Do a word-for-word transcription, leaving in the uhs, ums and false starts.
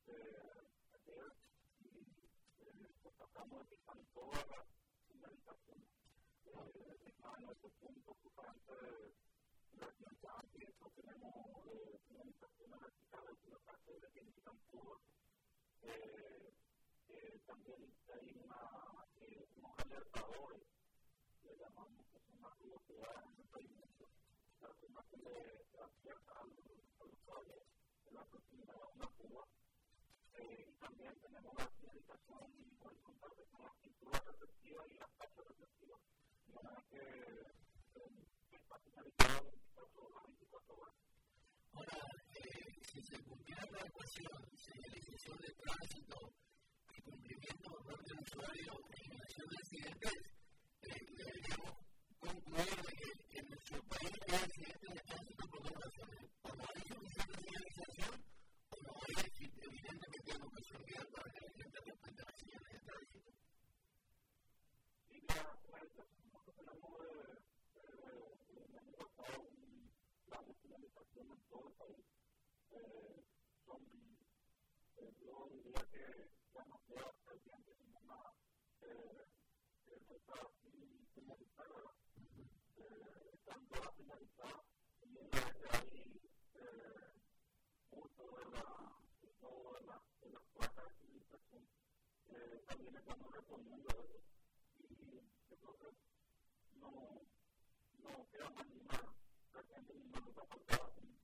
Estamos empezando toda la finalización. Está en nuestro punto justamente la ciencia y esto tenemos finalización eléctrica de la parte de química en Cuba. También hay unos alertadores que llamamos que son las velocidades en el pavimento. La zona que le acierta al usuario en la proximidad de una Cuba. Y también tenemos la finalización horizontal de la pintura receptiva y las tachas receptivas. De manera que está finalizado veinticuatro horas, veinticuatro horas. Ahora, eh, si se cumpliera la ecuación, señalización de tránsito y cumplimiento por parte del usuario en relación de accidentes, eh, deberíamos concluir de que en nuestro país hay accidentes de tránsito por dos razones. O no hay suficiente señalización, o no hay evidente que tiene ocasión real para que la gente respete las señales de tránsito. Sí, la nosotros tenemos el año pasado un plan de señalización en todo el país. Son, yo diría que ya no queda pendiente ninguna está finalizada, están todas finalizadas y en la que hay mucho de la de la de las placas de civilización también estamos respondiendo a eso y yo creo que no no queda más ninguna ninguna nota faltada.